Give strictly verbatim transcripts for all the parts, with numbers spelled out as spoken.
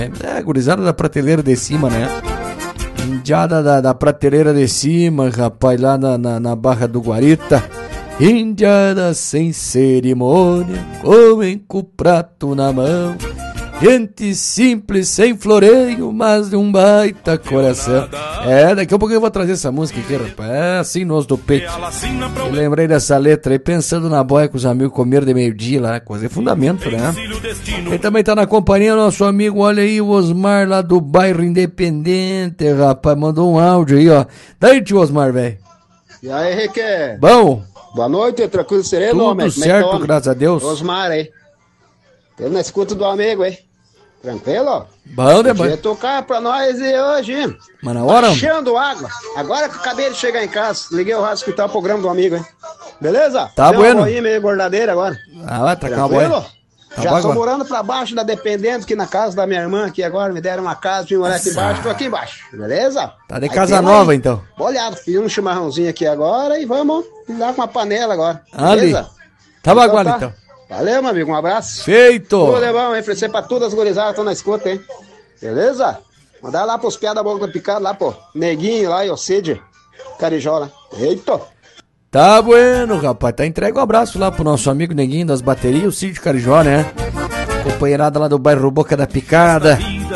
É, gurizada da prateleira de cima, né? Indiada da, da prateleira de cima, rapaz, lá na, na, na Barra do Guarita. Indiada sem cerimônia, comem com o prato na mão. Gente simples, sem floreio, mas de um baita coração. É, daqui a pouco eu vou trazer essa música aqui, rapaz. É assim, no osso do peito. Eu lembrei dessa letra aí, pensando na boia com os amigos comer de meio-dia lá, coisa de fundamento, né? Ele também tá na companhia, nosso amigo, olha aí, o Osmar lá do bairro Independente, rapaz, mandou um áudio aí, ó. Daí, tio Osmar, velho. E aí, Requer? Bom? Boa noite, tranquilo, sereno, Tudo homem. certo, é graças a Deus. Osmar aí. Eu na escuta do amigo aí. Tranquilo? Bom, né, Podia tocar pra nós e hoje. Mas na hora? Baixando água. Agora que eu acabei de chegar em casa, liguei o rádio escutar o programa do amigo, hein? Beleza? Tá Tem bueno. Uma boinha meio gordadeira agora. Ah, vai tacar uma Tranquilo? boia. Tá Já bom tô agora. morando pra baixo da Dependente, aqui na casa da minha irmã, aqui agora me deram uma casa, vim morar aqui embaixo, tô aqui embaixo, beleza? Tá de Aí casa tem nova, aí. então. Olhado, fiz um chimarrãozinho aqui agora e vamos lá com uma panela agora, Ali. beleza? Tá Então baguala, tá. então. Valeu, meu amigo, um abraço. Feito! Tudo é bom, hein? Oferecer pra todas as gurizadas que estão na escuta, hein? Beleza? Mandar lá pros piadas da boca da picada, lá, pô. Neguinho lá e o Cid, Carijola. Eita! Tá bueno, rapaz. Tá entregue um abraço lá pro nosso amigo Neguinho das baterias, o Cid Carijó, né? Companheirada lá do bairro Boca da Picada.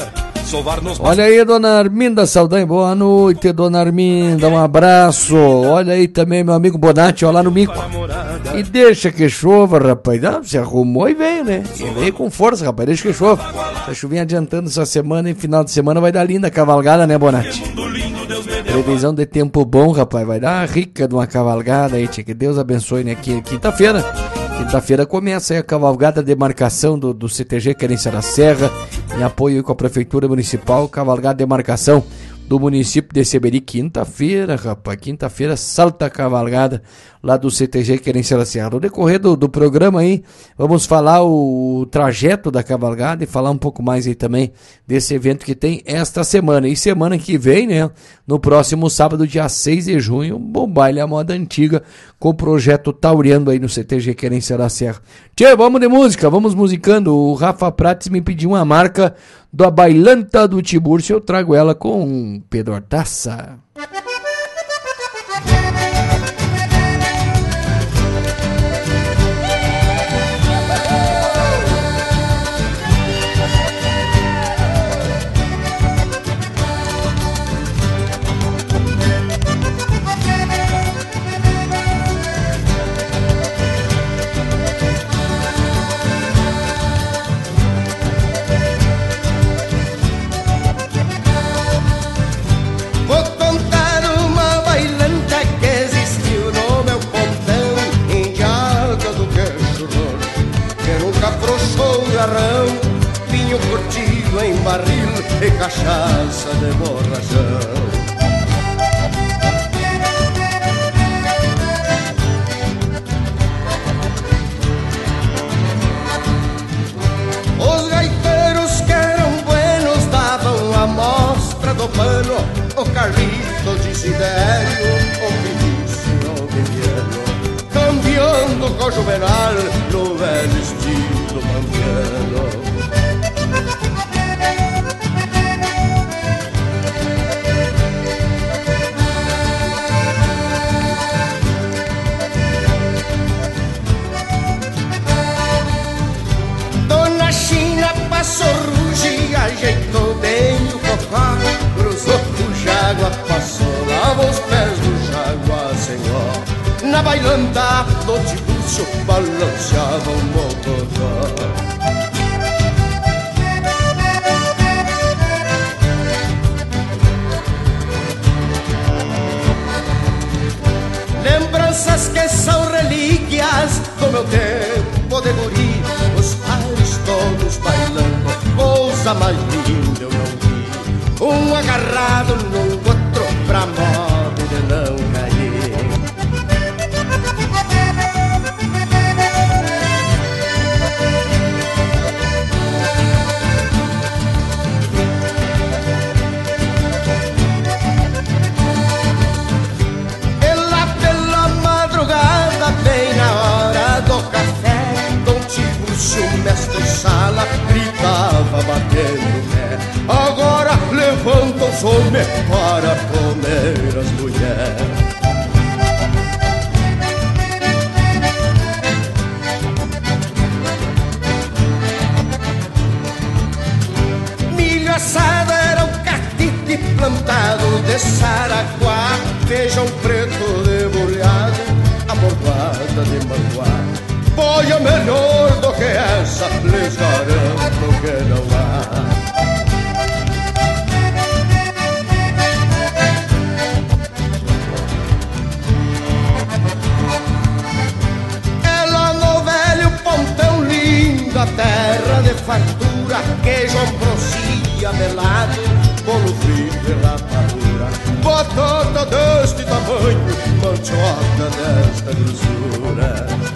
Olha aí, dona Arminda Saldanha. Boa noite, dona Arminda. Um abraço. Olha aí também meu amigo Bonatti, ó, lá no Mico. E deixa que chova, rapaz. Ah, se arrumou e veio, né? E veio com força, rapaz. Deixa que chova. Tá chuvinha adiantando essa semana e final de semana vai dar linda a cavalgada, né, Bonatti? Previsão de tempo bom, rapaz. Vai dar uma rica de uma cavalgada aí, tia. Que Deus abençoe, né? Quinta-feira. Quinta-feira começa aí a cavalgada de demarcação do, do C T G Querência da Serra, em apoio com a Prefeitura Municipal, cavalgada de demarcação do município de Seberi. Quinta-feira, rapaz, quinta-feira, salta a cavalgada lá do C T G Querência da Serra. No decorrer do, do programa aí, vamos falar o, o trajeto da cavalgada e falar um pouco mais aí também desse evento que tem esta semana. E semana que vem, né, no próximo sábado, dia seis de junho, um bom baile à moda antiga com o projeto Tauriano aí no C T G Querência da Serra. Tchê, vamos de música, vamos musicando. O Rafa Prates me pediu uma marca da Bailanta do Tiburcio, eu trago ela com Pedro Hortaça. Vinho curtido em barril e cachaça de borrachão. Os gaiteiros que eram buenos davam a mostra do pano. O Carlito de Sidério, o Vinícius Viviano, campeando com o Juvenal no velho estilo pampiano. Dona China passou ruge e ajeitou bem o cocó. Cruzou o Jágua, passou, lavou os pés do Jágua Senhor. Na bailanta do Tiburcio balanceava um mocotó. Lembranças que são relíquias do meu tempo de guri. Os pais todos bailando, coisa mais linda eu não vi. Um agarrado no outro pra modo de não cair. Bem na hora do café, Dom Tiburcio, mestre sala, gritava batendo pé. os homens para comer as mulheres. Milho assado era um catite plantado de Saraguá, feijão preto debulhado, abordoada de manguá. Boia melhor do que essa, lhes garanto que não há. Ela no velho pontão lindo, a terra de fartura, queijo ambrosía melado, bolo frito e rapadura, batata deste tamanho, mandioca desta grossura.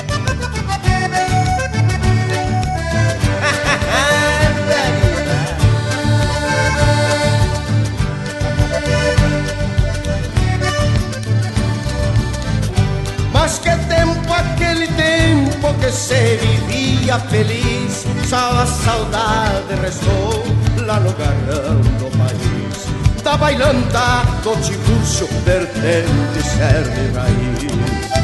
Mas que tempo, aquele tempo que se vivia feliz, só a saudade restou lá no garrão do país, da bailanta do Tiburcio, vertente, cerne e raiz.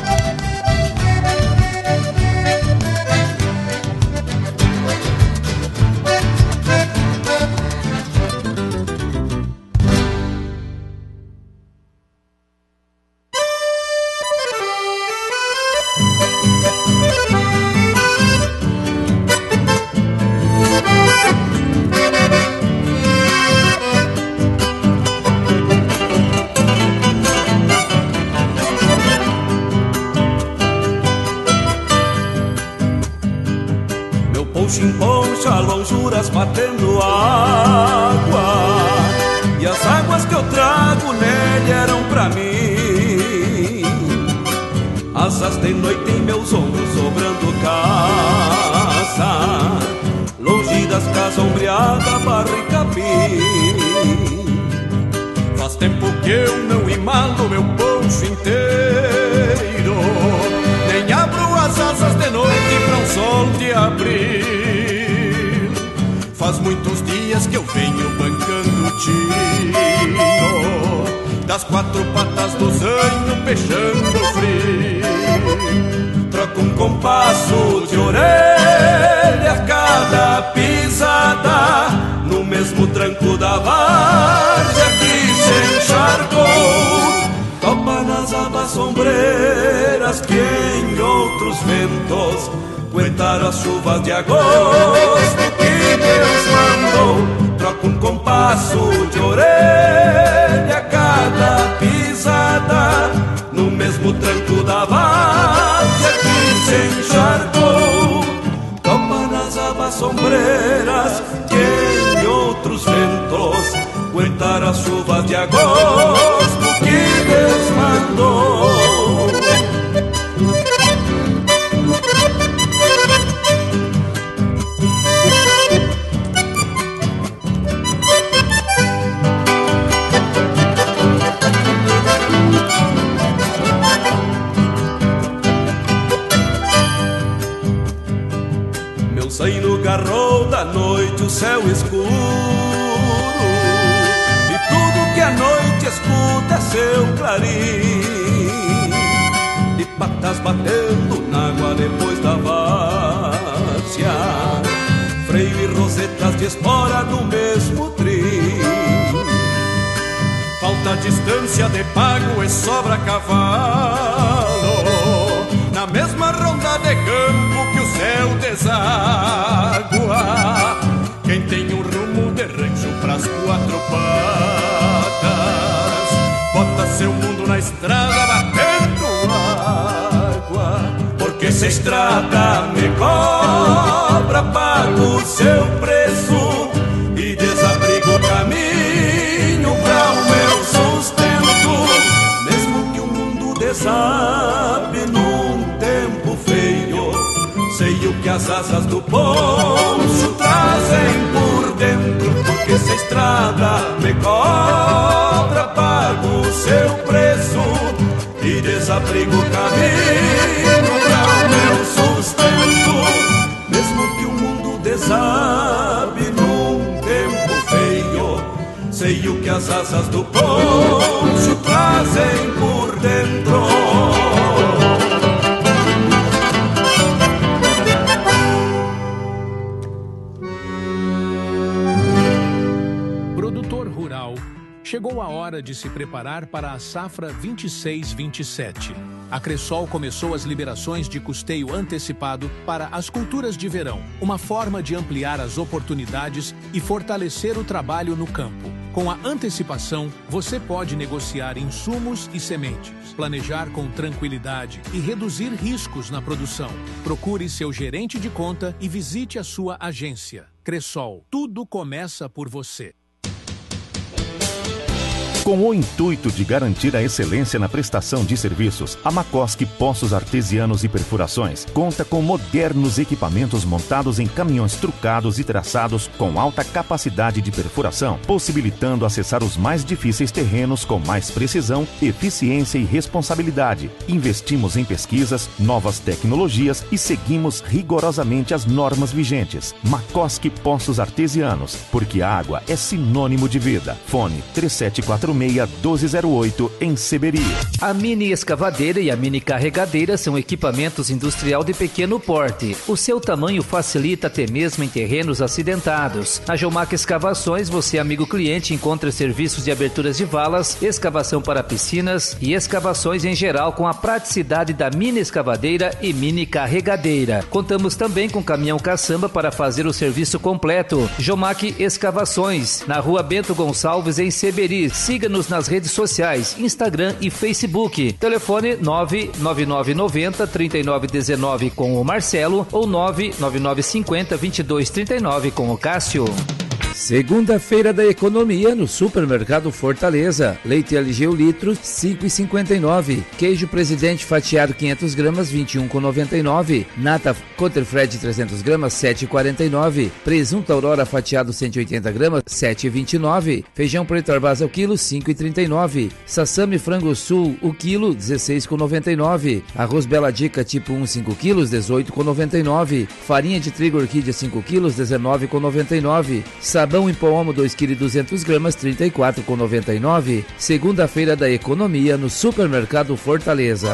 Poncha, lonjuras batendo água, e as águas que eu trago nele eram pra mim. Asas de noite em meus ombros sobrando casa, longe das casas ombreada, barra e capim. Faz tempo que eu não imalo meu poncho inteiro, nem abro as asas de noite pra um sol de abril. Faz muitos dias que eu venho bancando o tino, das quatro patas do zanho peixando frio. Troco um compasso de orelha a cada pisada, no mesmo tranco da várzea que se encharcou. Topa nas abas sombreiras que em outros ventos aguentaram as chuvas de agosto que Deus mandou. Troco um compasso de orelha a cada pisada, no mesmo tranco da várzea que se encharcou. Topa nas abas sombreiras que em outros ventos aguentaram as chuvas de agosto que Deus mandou. Sai no garrou da noite o céu escuro, e tudo que a noite escuta é seu clarim, de patas batendo na água depois da várzea, freio e rosetas de espora no mesmo trim. Falta distância de pago e sobra cavalo, na mesma ronda de campo que o céu deságua. Quem tem um rumo de rancho pras quatro patas, bota seu mundo na estrada batendo água. Porque se a estrada me cobra, pago seu preço e desabrigo o caminho pra o meu sustento. Mesmo que o mundo desabe num tempo feio, sei o que as asas do poncho trazem por dentro. Porque se a estrada me cobra, pago o seu preço e desabrigo o caminho pra o meu sustento. Mesmo que o mundo desabe num tempo feio, sei o que as asas do poncho trazem por dentro. Produtor rural, chegou a hora de se preparar para a safra vinte e seis vinte e sete. A Cressol começou as liberações de custeio antecipado para as culturas de verão, uma forma de ampliar as oportunidades e fortalecer o trabalho no campo. Com a antecipação, você pode negociar insumos e sementes, planejar com tranquilidade e reduzir riscos na produção. Procure seu gerente de conta e visite a sua agência. Cressol, tudo começa por você. Com o intuito de garantir a excelência na prestação de serviços, a Macoski Poços Artesianos e Perfurações conta com modernos equipamentos montados em caminhões trucados e traçados com alta capacidade de perfuração, possibilitando acessar os mais difíceis terrenos com mais precisão, eficiência e responsabilidade. Investimos em pesquisas, novas tecnologias e seguimos rigorosamente as normas vigentes. Macoski Poços Artesianos, porque a água é sinônimo de vida. Fone três sete quatro seis, um dois zero oito em Seberi. A mini escavadeira e a mini carregadeira são equipamentos industrial de pequeno porte. O seu tamanho facilita até mesmo em terrenos acidentados. Na Geomac Escavações, você, amigo cliente, encontra serviços de aberturas de valas, escavação para piscinas e escavações em geral com a praticidade da mini escavadeira e mini carregadeira. Contamos também com caminhão caçamba para fazer o serviço completo. Geomac Escavações, na Rua Bento Gonçalves, em Seberi. Siga-nos nas redes sociais, Instagram e Facebook. Telefone nove nove nove nove zero, três nove um nove com o Marcelo ou nove nove nove cinco zero, dois dois três nove com o Cássio. Segunda-feira da economia no Supermercado Fortaleza. Leite L G o litro, cinco reais e cinquenta e nove centavos. Queijo Presidente fatiado quinhentas gramas, vinte e um reais e noventa e nove centavos. Nata Cotterfred trezentas gramas, sete reais e quarenta e nove centavos. Presunto Aurora fatiado cento e oitenta gramas, sete reais e vinte e nove centavos. Feijão preto Arbasa o quilo, cinco reais e trinta e nove centavos. Sassami Frango Sul o quilo, dezesseis reais e noventa e nove centavos. Arroz Bela Dica tipo um, cinco quilos, dezoito reais e noventa e nove centavos. Farinha de trigo Orquídea cinco quilos, dezenove reais e noventa e nove centavos. Sabão em pó Omo dois quilos e duzentas gramas, trinta e quatro reais e noventa e nove centavos. Segunda-feira da economia no Supermercado Fortaleza.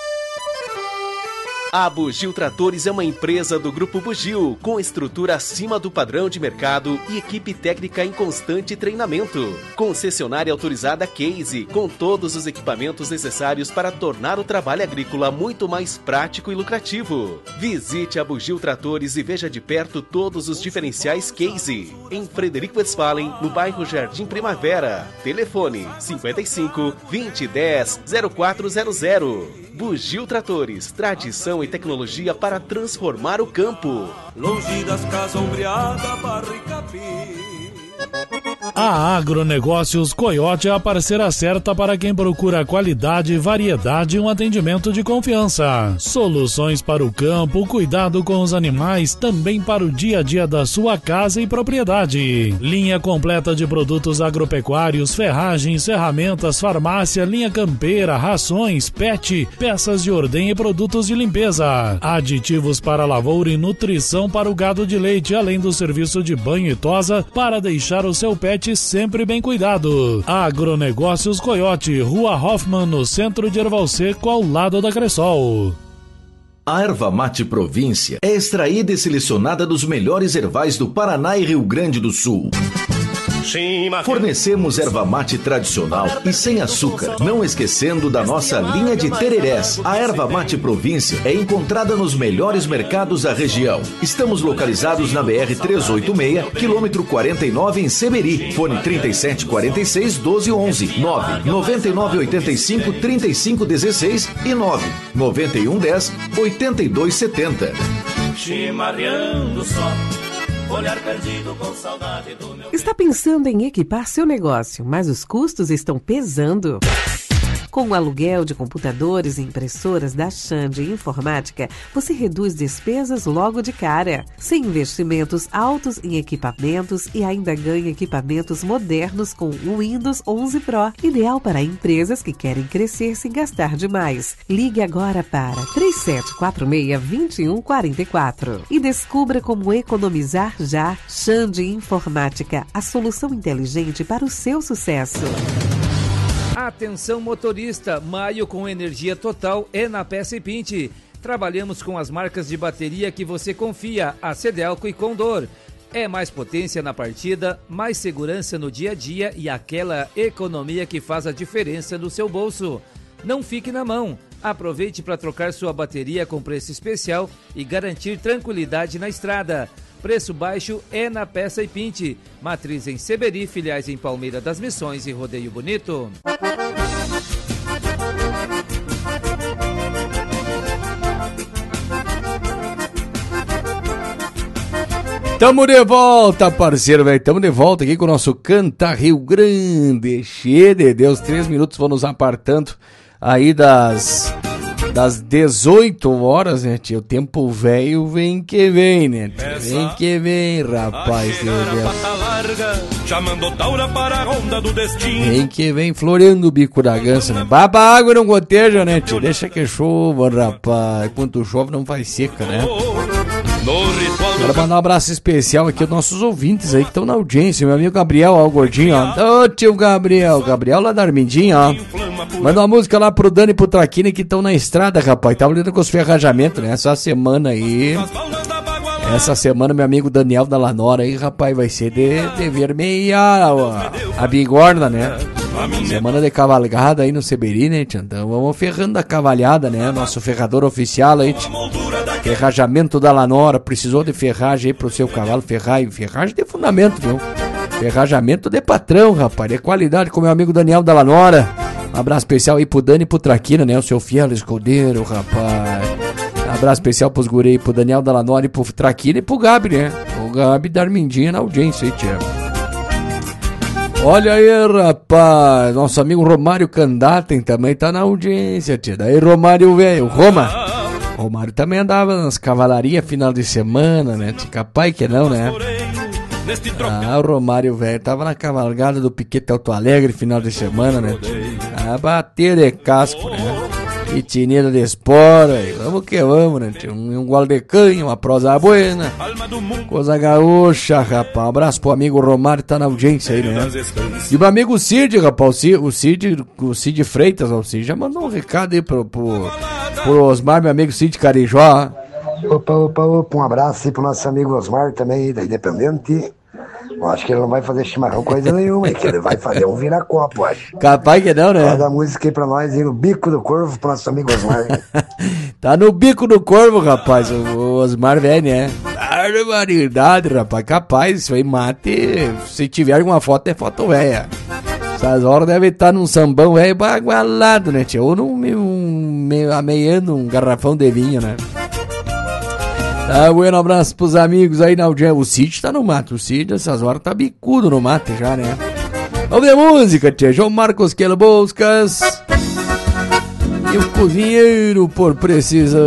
A Bugio Tratores é uma empresa do Grupo Bugio, com estrutura acima do padrão de mercado e equipe técnica em constante treinamento. Concessionária autorizada Case, com todos os equipamentos necessários para tornar o trabalho agrícola muito mais prático e lucrativo. Visite a Bugio Tratores e veja de perto todos os diferenciais Case. Em Frederico Westphalen, no bairro Jardim Primavera. Telefone cinquenta e cinco, vinte, dez, zero quatro zero zero. Bugio Tratores, tradição e tecnologia para transformar o campo. Longe das casas ombreadas, barro e capim. A Agronegócios Coiote é a parceira certa para quem procura qualidade, variedade e um atendimento de confiança. Soluções para o campo, cuidado com os animais, também para o dia a dia da sua casa e propriedade. Linha completa de produtos agropecuários, ferragens, ferramentas, farmácia, linha campeira, rações, pet, peças de ordem e produtos de limpeza. Aditivos para lavoura e nutrição para o gado de leite, além do serviço de banho e tosa para deixar o seu pet sempre bem cuidado. Agronegócios Coiote, Rua Hoffman, no centro de Erval Seco, ao lado da Cressol. A erva mate Província é extraída e selecionada dos melhores ervais do Paraná e Rio Grande do Sul. Fornecemos erva mate tradicional e sem açúcar, não esquecendo da nossa linha de tererés. A erva mate Província é encontrada nos melhores mercados da região. Estamos localizados na B R trezentos e oitenta e seis, quilômetro quarenta e nove, em Seberi. Fone trinta e sete, quarenta e seis, doze, onze, nove nove nove oito cinco, trinta e cinco dezesseis e nove nove um, dez, oitenta e dois, setenta. Chimarreando só, olhar perdido com saudade do meu... Está pensando em equipar seu negócio, mas os custos estão pesando? Com o aluguel de computadores e impressoras da Xande Informática, você reduz despesas logo de cara, sem investimentos altos em equipamentos e ainda ganha equipamentos modernos com o Windows onze Pro, ideal para empresas que querem crescer sem gastar demais. Ligue agora para três sete quatro seis, dois um quatro quatro e descubra como economizar já. Xande Informática, a solução inteligente para o seu sucesso. Atenção motorista, maio com energia total é na Peça e Pinte. Trabalhamos com as marcas de bateria que você confia, a Cedelco e Condor. É mais potência na partida, mais segurança no dia a dia e aquela economia que faz a diferença no seu bolso. Não fique na mão. Aproveite para trocar sua bateria com preço especial e garantir tranquilidade na estrada. Preço baixo é na Peça e Pinte. Matriz em Seberi, filiais em Palmeira das Missões e Rodeio Bonito. Tamo de volta, parceiro, velho. Tamo de volta aqui com o nosso Canta Rio Grande. Cheio de Deus, três minutos vão nos apartando aí das, das dezoito horas, né, tio? O tempo velho vem que vem, né, tio? Vem que vem, rapaz. Vem que vem floreando o bico da gança, né? Baba água e não goteja, né, tio? Deixa que chova, rapaz. Quando chove não faz seca, né? Quero mandar um abraço especial aqui aos nossos ouvintes aí que estão na audiência. Meu amigo Gabriel, ó, o gordinho, ó. Ô, tio Gabriel, Gabriel lá da Armindinha, ó. Manda uma música lá pro Dani e pro Traquini que estão na estrada, rapaz. Tava lidando com os ferrajamentos, né? Essa semana aí. Essa semana, meu amigo Daniel da Lanora aí, rapaz, vai ser de, de vermelhar a, a bigorna, né? Semana de cavalgada aí no Seberi, né, tia? Então vamos ferrando a cavalhada, né? Nosso ferrador oficial aí, tia. Ferrajamento da Lanora, precisou de ferragem aí pro seu cavalo, ferragem, ferragem de fundamento, viu? Ferrajamento de patrão, rapaz, de qualidade, com meu amigo Daniel da Lanora. Um abraço especial aí pro Dani e pro Traquina, né? O seu fiel escudeiro, rapaz. Um abraço especial pros guri aí, pro Daniel da Lanora e pro Traquina e pro Gabi, né? O Gabi da Armindinha na audiência aí, tia. Olha aí, rapaz, nosso amigo Romário Candatem também tá na audiência, tia. Daí, Romário, velho, Roma. Romário também andava nas cavalarias final de semana, né? Capaz que não, né? Ah, o Romário, velho, tava na cavalgada do Piquete Alto Alegre final de semana, né? Ah, bater de casco, né? E tinida de espora, e vamos que vamos, né? Um, um gole de canha, uma prosa buena, coisa gaúcha, rapaz. Um abraço pro amigo Romário, tá na audiência aí, né? E o amigo Cid, rapaz, o Cid, o Cid, o Cid Freitas, o Cid já mandou um recado aí pro, pro, pro Osmar, meu amigo Cid Carijó. Opa, opa, opa, um abraço aí pro nosso amigo Osmar também, da Independente. Eu acho que ele não vai fazer chimarrão coisa nenhuma, é que ele vai fazer um vira-copo, acho. Capaz que não, né? Manda a música aí pra nós aí no Bico do Corvo, pro nosso amigo Osmar. Tá no Bico do Corvo, rapaz, o Osmar velho, né? Barbaridade, rapaz, capaz, isso aí mate, se tiver alguma foto, é foto velha. Essas horas deve estar num sambão velho bagualado, né, tio? Ou num, um, meio, ameiando um garrafão de vinho, né? Tá, bueno, abraço pros amigos aí na audiência. O Cid tá no mato, o Cid essas horas tá bicudo no mato já, né? Vamos ver música, tia. João Marcos Quelboscas e o cozinheiro por precisão.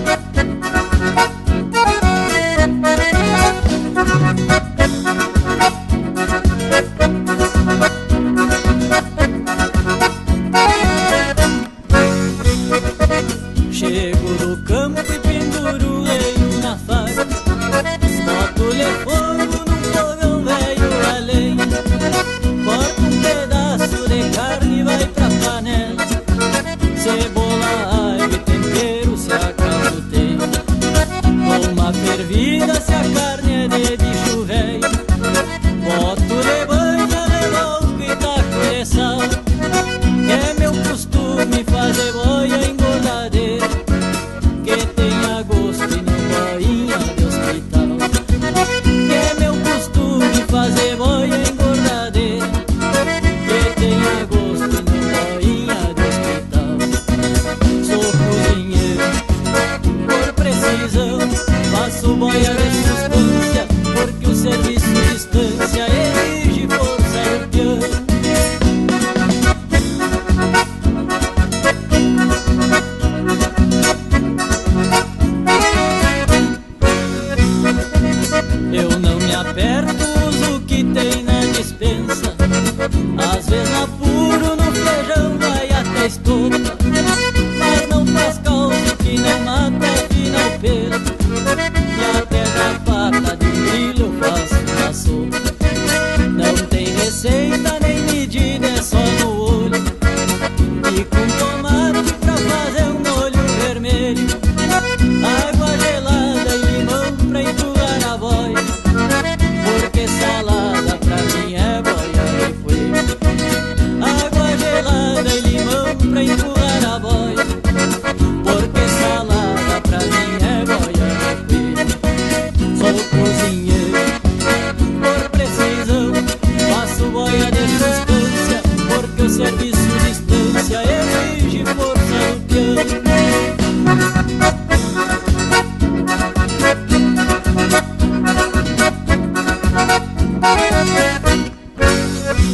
Chego do campo e penduro leio na faca, boto-lhe fogo num fogão velho a lenha, corto um pedaço de carne e vai pra panela, cebola, alho e tempero se acaso tem, dou uma fervida se a carne é de bicho velho, boto-lhe banha, revolco e taco de sal, que é meu costume fazer boia engordadeira, que tenha gosto e não boinha de hospital, que é meu costume fazer boia engordadeira, que tenha gosto e não boinha de hospital. Sou cozinheiro por precisão, faço boia de substância, porque o serviço de distância exige força do piano.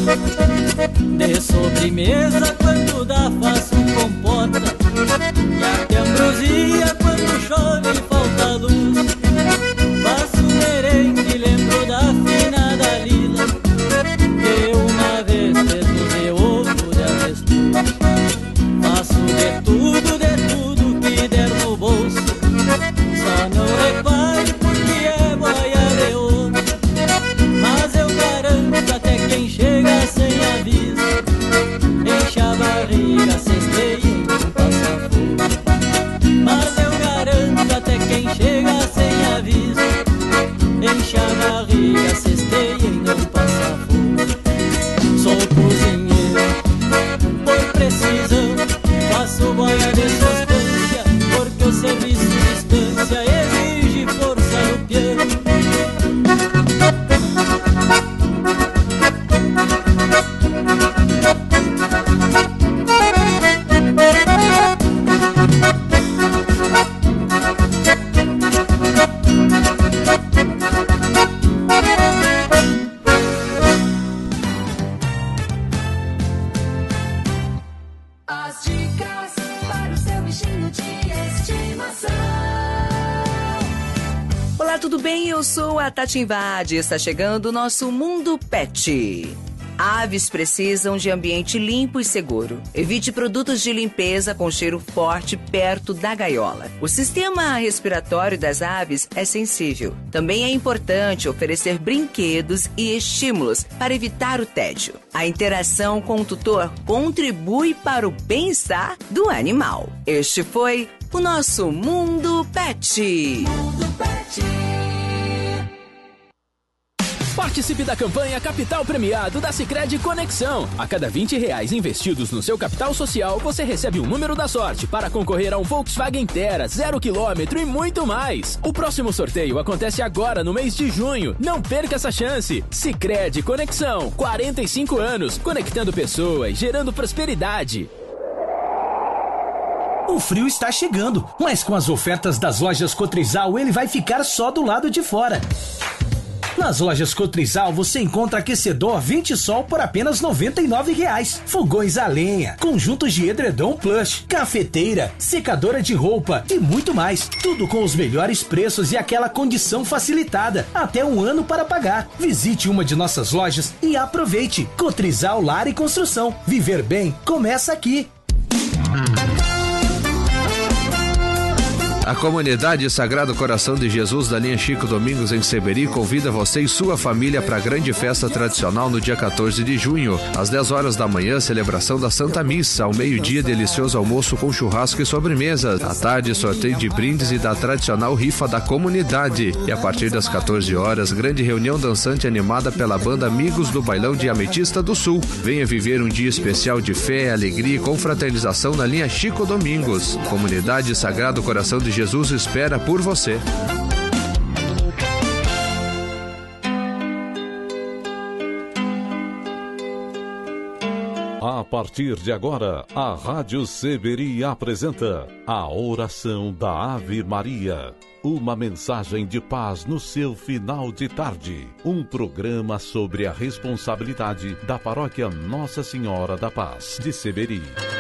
De sobremesa quando dá faço um compota, e até ambrosia quando chove e falta luz. Faço um merengue, lembro da fina da lila, que uma vez fez no meu ovo de avestruz. Faço de tudo, de tudo que der no bolso, só não repare porque é boia de ouro. Mas eu garanto até quem chega sem aviso, enche a barriga, cesteia e não passa fogo. Mas eu garanto até quem chega sem aviso, enche a barriga, cesteia e não passa fogo. Sou cozinheiro por precisão, faço boia de substância, porque o serviço de distância exige força no piano. As dicas para o seu bichinho de estimação. Olá, tudo bem? Eu sou a Tati Invade. Está chegando o nosso Mundo Pet. Aves precisam de ambiente limpo e seguro. Evite produtos de limpeza com cheiro forte perto da gaiola. O sistema respiratório das aves é sensível. Também é importante oferecer brinquedos e estímulos para evitar o tédio. A interação com o tutor contribui para o bem-estar do animal. Este foi o nosso Mundo Pet. Mundo Pet. Participe da campanha Capital Premiado da Sicredi Conexão. A cada vinte reais investidos no seu capital social, você recebe um número da sorte para concorrer a um Volkswagen Terra, zero quilômetro e muito mais. O próximo sorteio acontece agora no mês de junho. Não perca essa chance. Sicredi Conexão, quarenta e cinco anos, conectando pessoas, gerando prosperidade. O frio está chegando, mas com as ofertas das lojas Cotrizal, ele vai ficar só do lado de fora. Nas lojas Cotrizal você encontra aquecedor vinte Sol por apenas noventa e nove reais. Fogões a lenha, conjuntos de edredom plush, cafeteira, secadora de roupa e muito mais. Tudo com os melhores preços e aquela condição facilitada. Até um ano para pagar. Visite uma de nossas lojas e aproveite. Cotrizal Lar e Construção. Viver bem começa aqui. A comunidade Sagrado Coração de Jesus da linha Chico Domingos em Seberi convida você e sua família para a grande festa tradicional no dia quatorze de junho. Às dez horas da manhã, celebração da Santa Missa. Ao meio-dia, delicioso almoço com churrasco e sobremesa. À tarde, sorteio de brindes e da tradicional rifa da comunidade. E a partir das quatorze horas, grande reunião dançante animada pela banda Amigos do Bailão de Ametista do Sul. Venha viver um dia especial de fé, alegria e confraternização na linha Chico Domingos. Comunidade Sagrado Coração de Jesus espera por você. A partir de agora, a Rádio Seberi apresenta a oração da Ave Maria. Uma mensagem de paz no seu final de tarde. Um programa sobre a responsabilidade da paróquia Nossa Senhora da Paz de Seberi.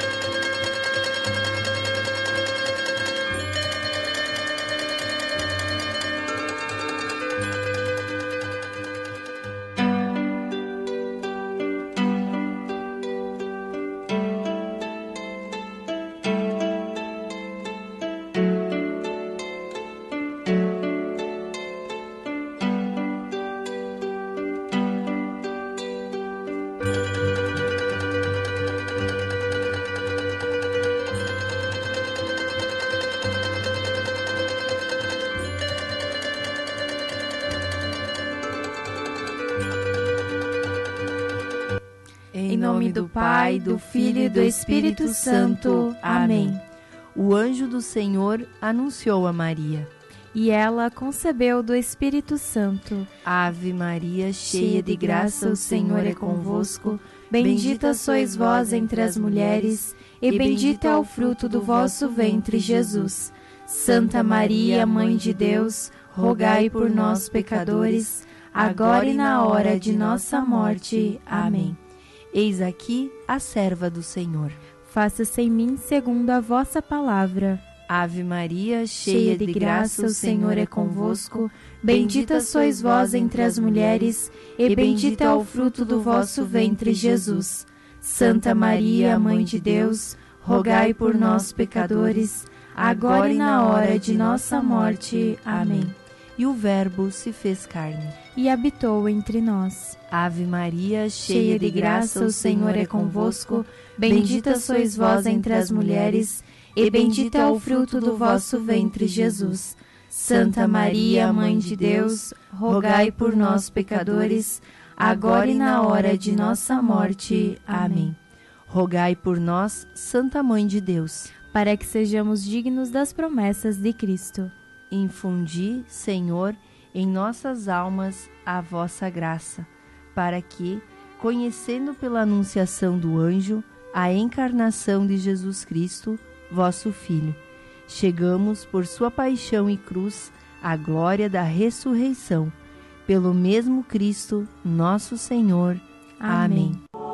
Em nome do Pai, do Filho e do Espírito Santo. Amém. O anjo do Senhor anunciou a Maria, e ela concebeu do Espírito Santo. Ave Maria, cheia de graça, o Senhor é convosco. Bendita sois vós entre as mulheres, e bendito é o fruto do vosso ventre, Jesus. Santa Maria, Mãe de Deus, rogai por nós, pecadores, agora e na hora de nossa morte. Amém. Eis aqui a serva do Senhor. Faça-se em mim segundo a vossa palavra. Ave Maria, cheia de graça, o Senhor é convosco. Bendita sois vós entre as mulheres, e bendito é o fruto do vosso ventre, Jesus. Santa Maria, Mãe de Deus, rogai por nós, pecadores, agora e na hora de nossa morte. Amém. E o Verbo se fez carne e habitou entre nós. Ave Maria, cheia de graça, o Senhor é convosco. Bendita sois vós entre as mulheres, e bendito é o fruto do vosso ventre, Jesus. Santa Maria, Mãe de Deus, rogai por nós, pecadores, agora e na hora de nossa morte. Amém. Rogai por nós, Santa Mãe de Deus, para que sejamos dignos das promessas de Cristo. Infundi, Senhor, em nossas almas a vossa graça, para que, conhecendo pela anunciação do anjo a encarnação de Jesus Cristo, vosso Filho, chegamos por sua paixão e cruz à glória da ressurreição, pelo mesmo Cristo, nosso Senhor. Amém.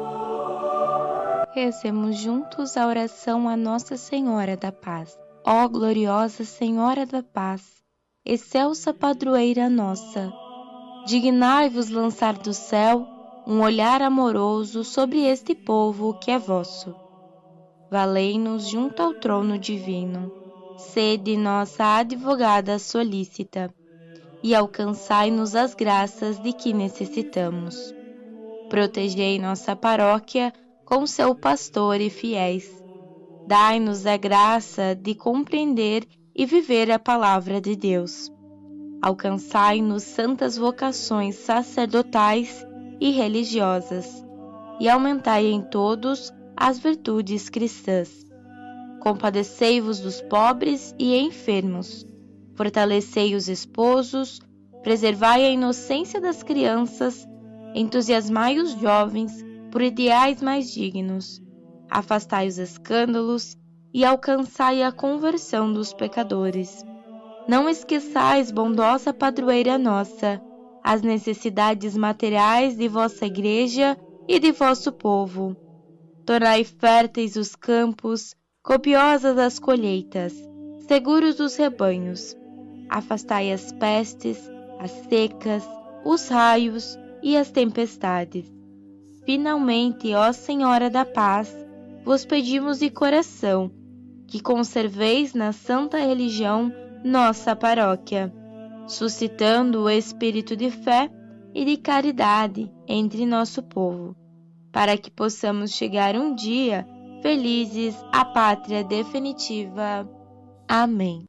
Rezemos juntos a oração a Nossa Senhora da Paz. Ó gloriosa Senhora da Paz, excelsa padroeira nossa, dignai-vos lançar do céu um olhar amoroso sobre este povo que é vosso. Valei-nos junto ao trono divino, sede nossa advogada solícita, e alcançai-nos as graças de que necessitamos. Protegei nossa paróquia com seu pastor e fiéis. Dai-nos a graça de compreender e viver a palavra de Deus. Alcançai-nos santas vocações sacerdotais e religiosas, e aumentai em todos as virtudes cristãs. Compadecei-vos dos pobres e enfermos, fortalecei os esposos, preservai a inocência das crianças, entusiasmai os jovens por ideais mais dignos, afastai os escândalos e alcançai a conversão dos pecadores. Não esqueçais, bondosa padroeira nossa, as necessidades materiais de vossa igreja e de vosso povo. Tornai férteis os campos, copiosas as colheitas, seguros os rebanhos. Afastai as pestes, as secas, os raios e as tempestades. Finalmente, ó Senhora da Paz, vos pedimos de coração que conserveis na santa religião nossa paróquia, suscitando o espírito de fé e de caridade entre nosso povo, para que possamos chegar um dia felizes à pátria definitiva. Amém.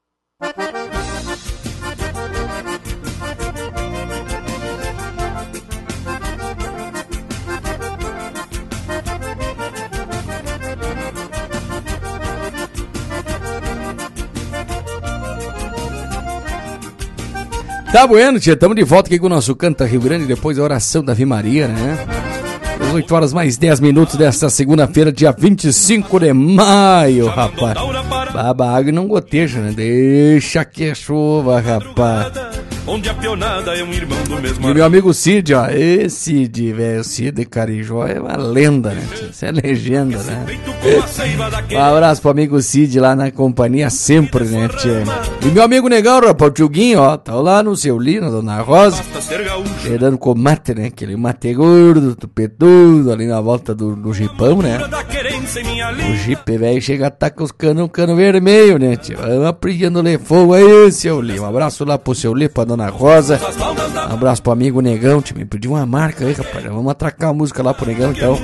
Tá bueno, tia, estamos de volta aqui com o nosso Canta Rio Grande, depois da oração da Ave Maria, né? Às oito horas mais dez minutos desta segunda-feira, dia vinte e cinco de maio, rapaz. Baba, água e não goteja, né? Deixa que é chuva, rapaz. Onde a pionada é um irmão do mesmo. E meu amigo Cid, ó, esse Cid, velho, Cid de Carijó é uma lenda, né? Isso é legenda, né? Um abraço pro amigo Cid lá na companhia sempre, né, tia? E meu amigo Negão, rapaz, o Tchuguinho, ó, tá lá no seu Lino, Dona Rosa, dando com mate, né? Aquele mate gordo, tupetudo, ali na volta do, do jipão, né? O jipe, velho, chega a tá com os canos, cano vermelho, né, tia? Vamos aprendendo ler fogo aí, seu Lino. Um abraço lá pro seu Lino, pra Dona Rosa. Um abraço pro amigo Negão, tia, me pediu uma marca aí, rapaz. Vamos atracar a música lá pro Negão, então.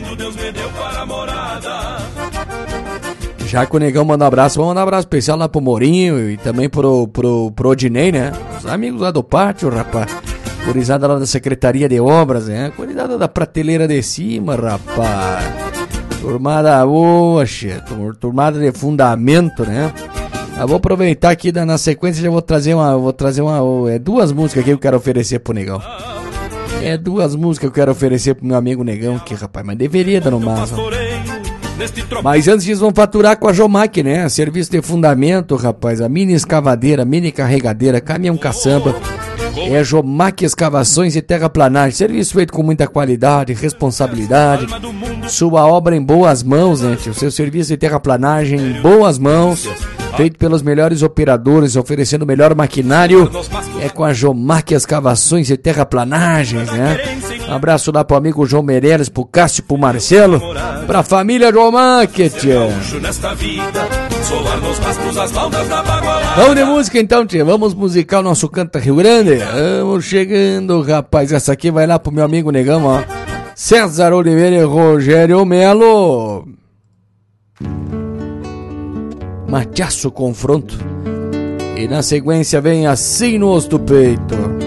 Já que o Negão manda um abraço, vamos mandar um abraço especial lá pro Morinho e também pro, pro, pro Odinei, né? Os amigos lá do pátio, rapaz. Curizada lá da Secretaria de Obras, né? Curizada da prateleira de cima, rapaz. Turmada boa, che. Turmada de fundamento, né? Eu vou aproveitar aqui na sequência, já vou trazer uma. Vou trazer uma. É duas músicas que eu quero oferecer pro Negão. É duas músicas que eu quero oferecer pro meu amigo Negão aqui, rapaz. Mas deveria dar no máximo. Mas antes disso, vamos faturar com a Jomac, né? Serviço de fundamento, rapaz. A mini escavadeira, mini carregadeira, caminhão caçamba. é Jomac Escavações e Terraplanagem. Serviço feito com muita qualidade, responsabilidade. Sua obra em boas mãos, né, tio? Seu serviço de terraplanagem em boas mãos. Feito pelos melhores operadores, oferecendo o melhor maquinário. É com a Jomac Escavações e Terraplanagens, né? Um abraço lá pro amigo João Meirelles, pro Cássio, pro Marcelo, pra família Jomac, tia. Vamos de música então, tia. Vamos musicar o nosso Canta Rio Grande. Vamos chegando, rapaz. Essa aqui vai lá pro meu amigo Negão, ó. César Oliveira e Rogério Melo. Machaço Confronto. E na sequência vem Assim no Osso do Peito.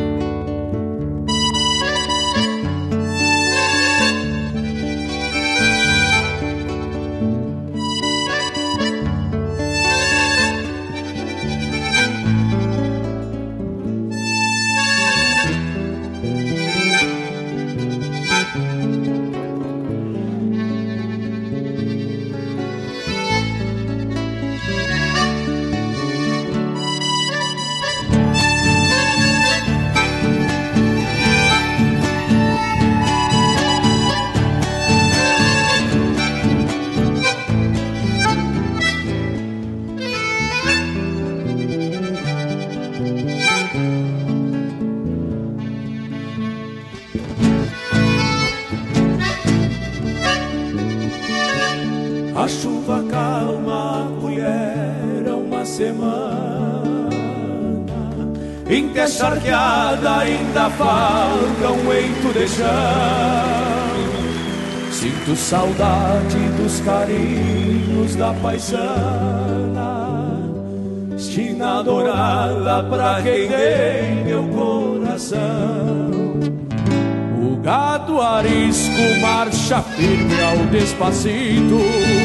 A chuva calma acolhera uma semana, em que a charqueada ainda falta um eito de chão. Sinto saudade dos carinhos da paisana, estina dourada pra quem tem meu coração. O gado arisco marcha firme ao despacito,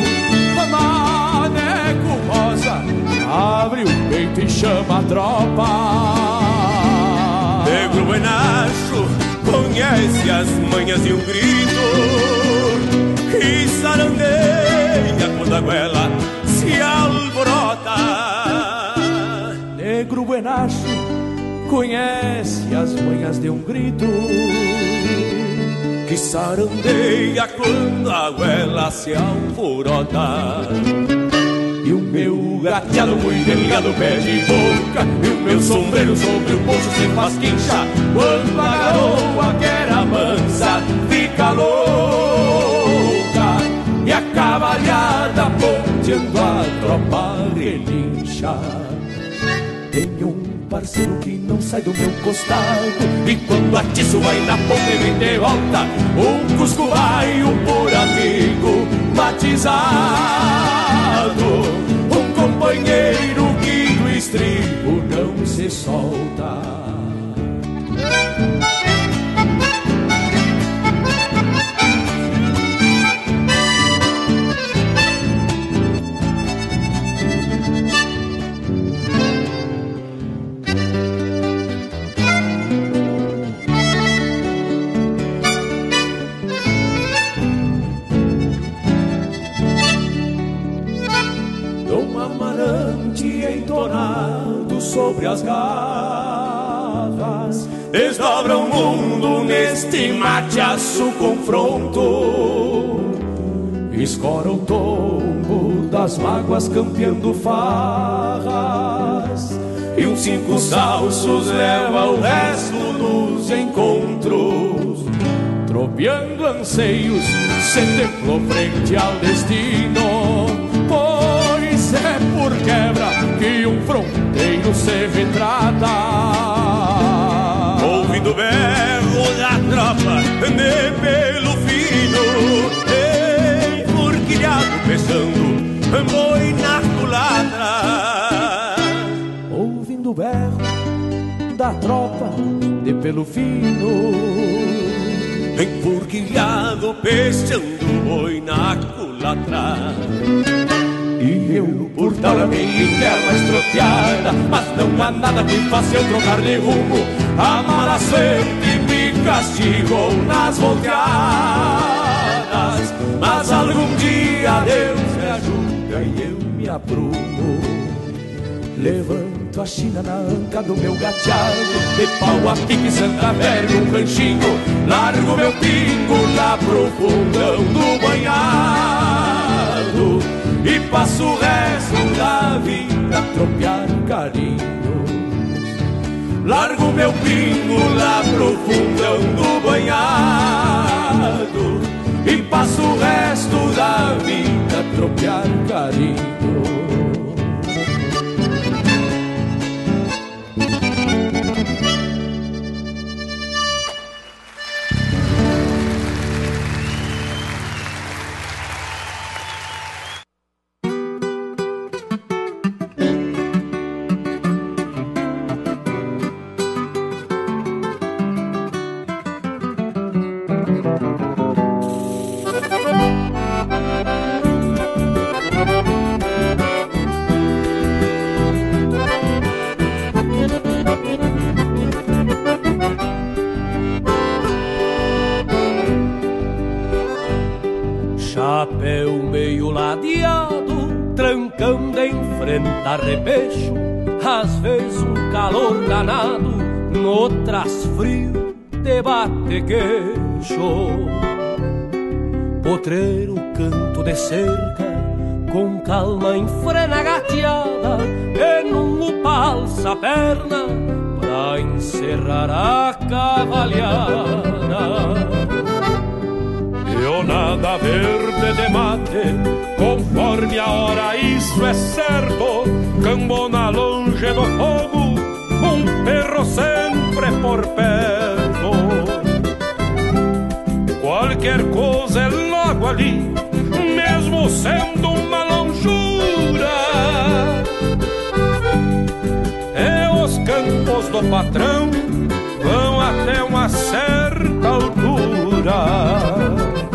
maneco rosa abre o peito e chama a tropa. Negro buenacho conhece as manhas de um grito, e sarandeia quando a goela se alvorota. Negro buenacho conhece as manhas de um grito, que sarandeia quando a goela se alvorota. E o meu gateado muito delgado pede boca, e o meu sombreiro sobre o bolso se faz quincha, quando a garoa que era mansa fica louca, e a cavalhada ponteando a tropa relincha. Tenho um parceiro que não sai do meu costado, e quando atiço vai na ponta e vem de volta, um cusco vai um por amigo batizado, um companheiro que do estribo não se solta. Entonado sobre as garras, desdobra o mundo neste mateaço confronto, escora o tombo das mágoas campeando farras, e uns cinco salsos leva o resto dos encontros, tropeando anseios, se templou frente ao destino. Pois é por quebra que um fronteiro se retrata, ouvindo o berro da tropa de pelo fino, enforquilhado pesando boi na culatra. Ouvindo o berro da tropa de pelo fino, enforquilhado pesando boi na culatra. E eu, por tal a minha interna estropiada, mas não há nada que faça eu trocar de rumo. A mala sempre me castigou nas volteadas, mas algum dia Deus me ajuda e eu me aprumo. Levanto Meto a china na anca do meu gateado, de pau a pique, Santa Velha, um ranchinho. Largo meu pingo lá pro fundão do banhado e passo o resto da vida a tropear carinhos. Largo meu pingo lá pro fundão do banhado e passo o resto da vida a tropear carinho. Chapéu meio ladeado, trancando em frente a repecho. Às vezes um calor danado, noutras frio de bate queixo. Potreiro canto de cerca, com calma enfrena a gateada, e num upalça a perna pra encerrar a cavalhada. Pionada verde de mate, conforme a hora, isso é certo. Cambona longe do fogo, um perro sempre por perto. Qualquer coisa é logo ali, mesmo sendo uma longura. É os campos do patrão, vão até uma certa altura.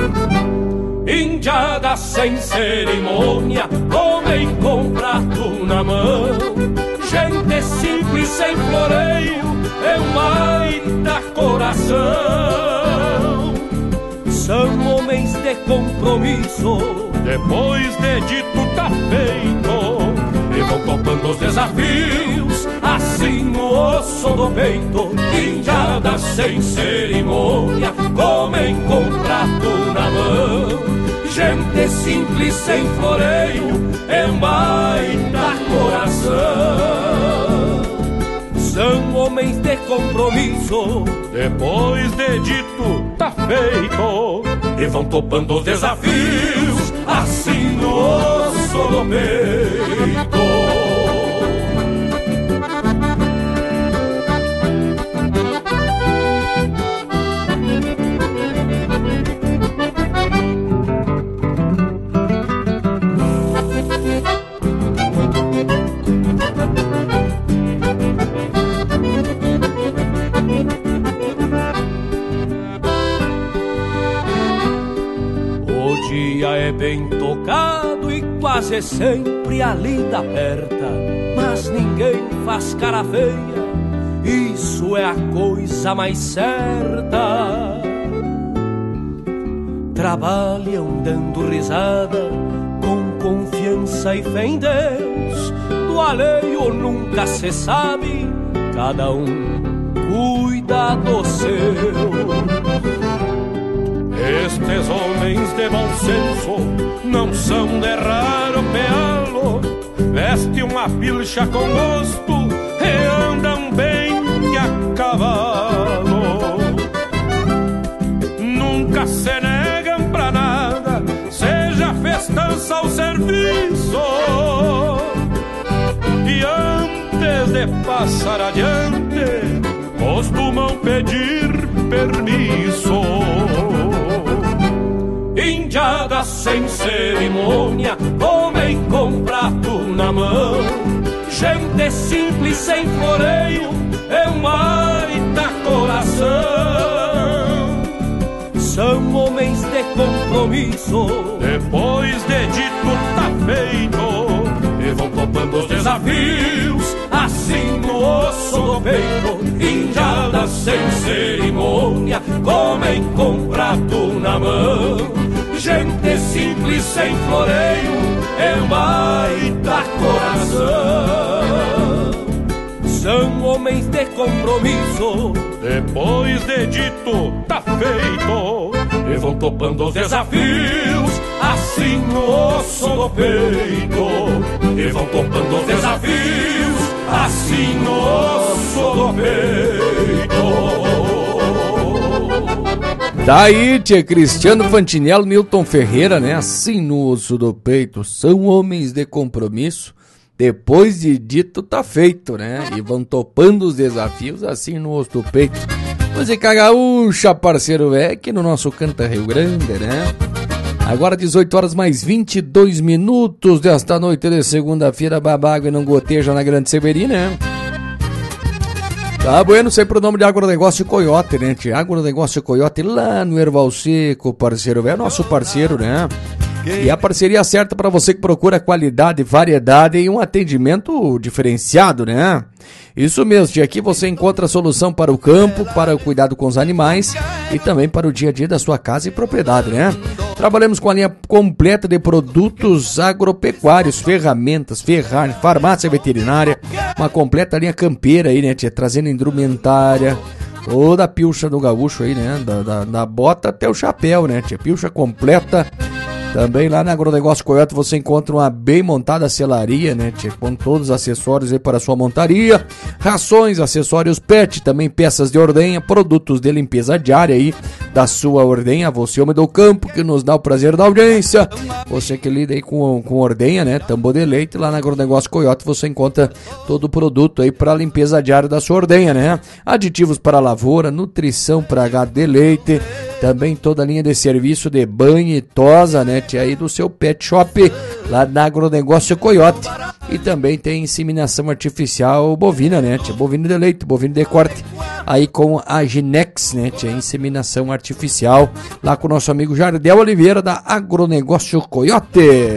Indiada sem cerimônia, comem com prato na mão. Gente simples sem floreio, é um baita coração. São homens de compromisso, depois de dito tá feito, e vão topando os desafios, assim no osso do peito. Indiada sem cerimônia, comem com prato na mão. Gente simples sem floreio, é um baita coração. São homens de compromisso, depois de dito tá feito, e vão topando os desafios, assim no osso do peito. É bem tocado e quase sempre a lida aperta, mas ninguém faz cara feia, isso é a coisa mais certa. Trabalham dando risada, com confiança e fé em Deus. Do alheio nunca se sabe, cada um cuida do seu. Estes homens de bom senso não são de raro pealo, veste uma pilcha com gosto e andam bem a cavalo. Nunca se negam pra nada, seja festança ou serviço, e antes de passar adiante costumam pedir permisso. Indiada sem cerimônia, comem com prato na mão. Gente simples sem floreio, é um baita coração. São homens de compromisso, depois de dito tá feito, e vão topando os desafios, assim no osso do peito. Indiada sem cerimônia, comem com prato na mão. Gente simples sem floreio, é um baita coração. são homens de compromisso. Depois de dito, tá feito. E vão topando os desafios, assim no osso do peito. E vão topando os desafios, assim no osso do peito. Daí, tia, Cristiano Fantinello, Milton Ferreira, né? Assim no osso do peito. São homens de compromisso. Depois de dito, tá feito, né? E vão topando os desafios assim no osso do peito. Música gaúcha, parceiro velho, aqui no nosso Canta Rio Grande, né? Agora dezoito horas mais vinte e dois minutos desta noite de segunda-feira, babago e não goteja na Grande Severi, né? Tá bueno, sempre o nome de Agronegócio Coyote, né? Agronegócio Coyote lá no Erval Seco, parceiro velho, nosso parceiro, né? E a parceria certa para você que procura qualidade, variedade e um atendimento diferenciado, né? Isso mesmo, tia, aqui você encontra a solução para o campo, para o cuidado com os animais e também para o dia a dia da sua casa e propriedade, né? Trabalhamos com a linha completa de produtos agropecuários, ferramentas, ferragem, farmácia veterinária, uma completa linha campeira aí, né, tia? Trazendo indumentária, toda a pilcha do gaúcho aí, né? Da, da, da bota até o chapéu, né, tia? Pilcha completa. Também lá na Agronegócio Coyote você encontra uma bem montada selaria, né, tia, com todos os acessórios aí para a sua montaria, rações, acessórios pet, também peças de ordenha, produtos de limpeza diária aí da sua ordenha, você homem do campo que nos dá o prazer da audiência, você que lida aí com, com ordenha, né, tambor de leite, lá na Agronegócio Coyote você encontra todo o produto aí para a limpeza diária da sua ordenha, né, aditivos para lavoura, nutrição para gado de leite, também toda a linha de serviço de banho e tosa, né, tia, aí do seu pet shop, lá na Agronegócio Coyote. E também tem inseminação artificial bovina, né, tia, bovino de leite, bovino de corte, aí com a Ginex, né, tia, inseminação artificial, lá com o nosso amigo Jardel Oliveira, da Agronegócio Coyote.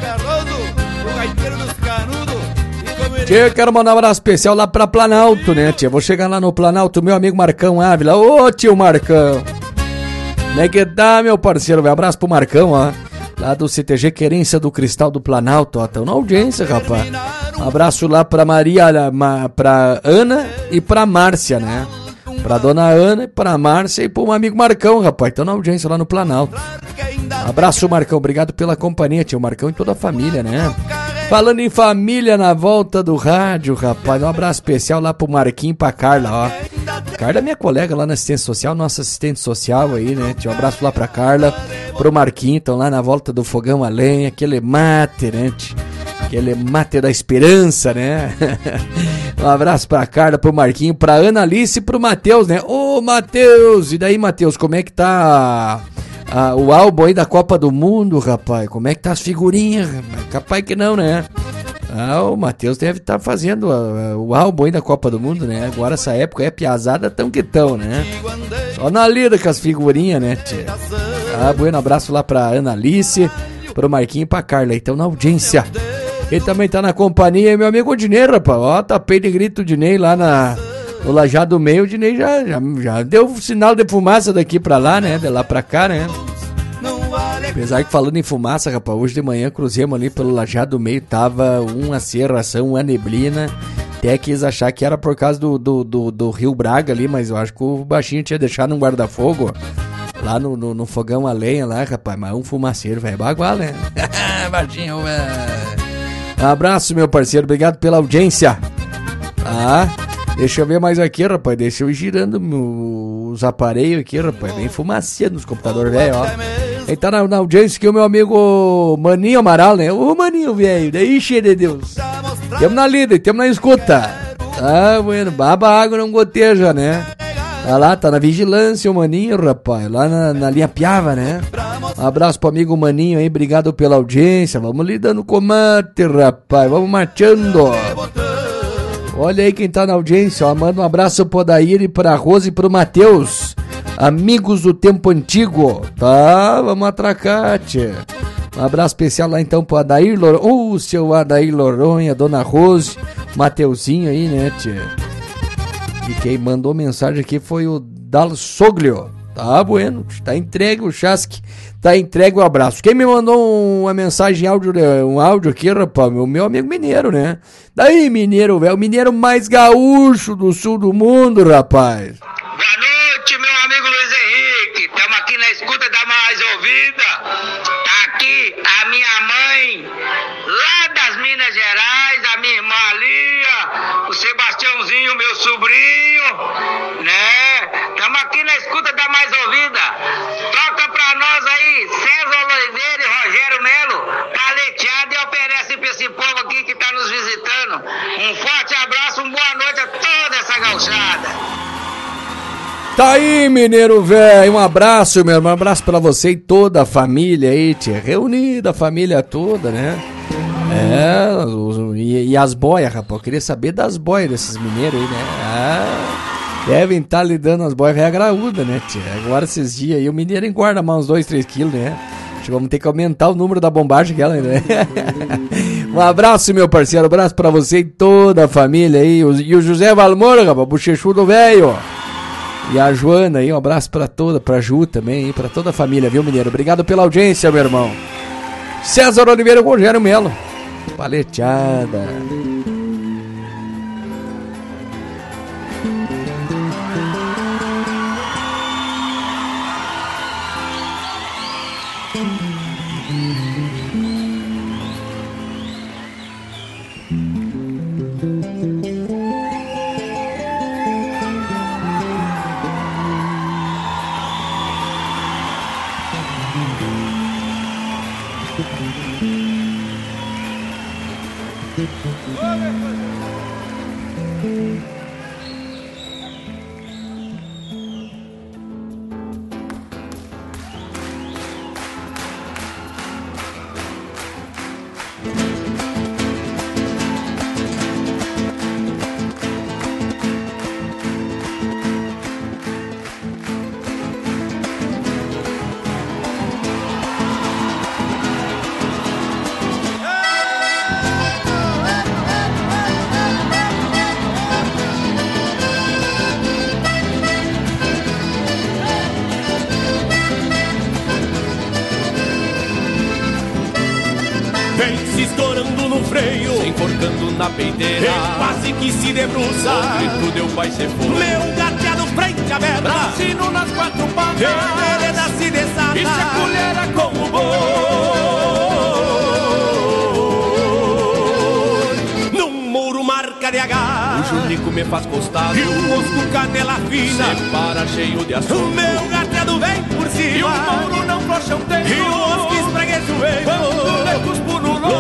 Tia, quero mandar um abraço especial lá pra Planalto, né, tia, vou chegar lá no Planalto, meu amigo Marcão Ávila. Ô, tio Marcão, como é que tá, meu parceiro? Um abraço pro Marcão, ó, lá do C T G Querência do Cristal do Planalto, ó, tão na audiência, rapaz. Um abraço lá pra Maria, pra Ana e pra Márcia, né? Pra dona Ana, pra Márcia e pro meu amigo Marcão, rapaz, tão na audiência lá no Planalto. Um abraço, Marcão, obrigado pela companhia, tio Marcão e toda a família, né? Falando em família na volta do rádio, rapaz, um abraço especial lá pro Marquinho e pra Carla, ó. Carla é minha colega lá na assistência social, nossa assistente social aí, né? Um abraço lá pra Carla, pro Marquinho, então lá na volta do fogão a lenha, aquele mate, né? Aquele mate da esperança, né? Um abraço pra Carla, pro Marquinho, pra Ana Alice e pro Matheus, né? Ô, Matheus! E daí, Matheus, como é que tá ah, o álbum aí da Copa do Mundo, rapaz? Como é que tá as figurinhas, rapaz? Capaz que não, né? Ah, o Matheus deve estar tá fazendo uh, o álbum aí da Copa do Mundo, né? Agora essa época é piazada tão que tão, né? Só na lida com as figurinhas, né, tia? Ah, bueno, abraço lá pra Ana Alice, pro Marquinho e pra Carla, então na audiência. Ele também tá na companhia, meu amigo Dinei, rapaz. Ó, tapei de grito o Dinei lá na, no Lajado Meio. O Dinei já, já, já deu sinal de fumaça daqui pra lá, né? De lá pra cá, né? Apesar que falando em fumaça, rapaz, hoje de manhã cruzemos ali pelo Lajado Meio, tava uma cerração, uma neblina. Até quis achar que era por causa do, do, do, do Rio Braga ali, mas eu acho que o baixinho tinha deixado um guarda-fogo lá no, no, no fogão a lenha lá, rapaz. Mas um fumaceiro, velho, bagual, né? Baixinho, velho. Abraço, meu parceiro, obrigado pela audiência. Ah, deixa eu ver mais aqui, rapaz, deixa eu ir girando os aparelhos aqui, rapaz, bem fumaceiro nos computadores, velho, ó. Ele tá na, na audiência aqui, o meu amigo Maninho Amaral, né? Ô, Maninho, velho, daí, cheio de Deus. Temos na lida, temos na escuta. Ah, bueno, baba água não goteja, né? Tá lá, tá na vigilância o Maninho, rapaz, lá na, na linha Piava, né? Um abraço pro amigo Maninho aí, obrigado pela audiência. Vamos lidando com mate, rapaz, vamos marchando. Olha aí quem tá na audiência, ó. Manda um abraço pro Odair e pra Rose e pro Matheus, amigos do tempo antigo. Tá, vamos atracar, tia. Um abraço especial lá então pro Adair Loronha. Ô, uh, seu Adair Loronha, dona Rose, Mateuzinho aí, né, tia? E quem mandou mensagem aqui foi o Dal Soglio. Tá bueno, tá entregue o chasque, tá entregue o abraço. Quem me mandou uma mensagem áudio, um áudio aqui, rapaz, meu, meu amigo mineiro, né? Daí, mineiro, velho, o mineiro mais gaúcho do sul do mundo, rapaz. Boa noite, meu amigo Luiz Henrique. Estamos aqui na escuta da mais ouvida. Tá aqui a minha mãe, lá das Minas Gerais, a minha irmã Lia, o Sebastiãozinho, meu sobrinho, né? Estamos aqui na escuta da mais ouvida. Toca pra nós aí, César Oliveira e Rogério Melo, paleteado, e oferece pra esse povo aqui que tá nos visitando. Um forte abraço, uma boa noite a toda essa gauchada. Tá aí, mineiro velho, um abraço, meu irmão, um abraço pra você e toda a família aí, tia, reunida a família toda, né? É, os, e, e as boias, rapaz, eu queria saber das boias desses mineiros aí, né? Ah, devem estar lidando as boias velha graúda, né, tia? Agora esses dias aí o mineiro engorda mais uns dois, três quilos, né? Acho que vamos ter que aumentar o número da bombagem que ela, né? Um abraço, meu parceiro, um abraço pra você e toda a família aí, e o José Valmora, rapaz, bochechudo velho, e a Joana aí, um abraço pra toda, pra Ju também, aí, pra toda a família, viu, mineiro? Obrigado pela audiência, meu irmão. César Oliveira e Rogério Melo. Paleteada. Vem se estourando no freio, se enforcando na peiteira, e quase que se debruça. O grito deu pai se for. Meu gateado frente aberta, brasino nas quatro patas, hereda se desata, e se acolhera com o boi. Num muro marca de H, o junico me faz costado, e o mosco canela fina separa cheio de assunto. O meu gateado vem por cima, e o mouro não flocha um tempo, e o mosco espregueça o veio, quando eu cuspo no lombo.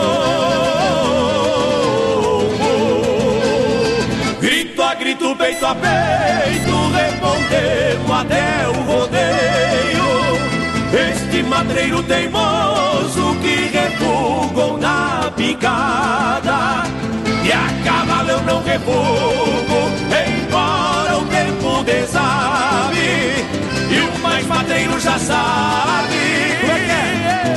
Grito a grito, peito a peito, respondemos até o rodeio. Este madreiro teimoso que refugou na picada, e a cavalo eu não refugo, embora o tempo desabe, e o mais madreiro já sabe. Como é que é?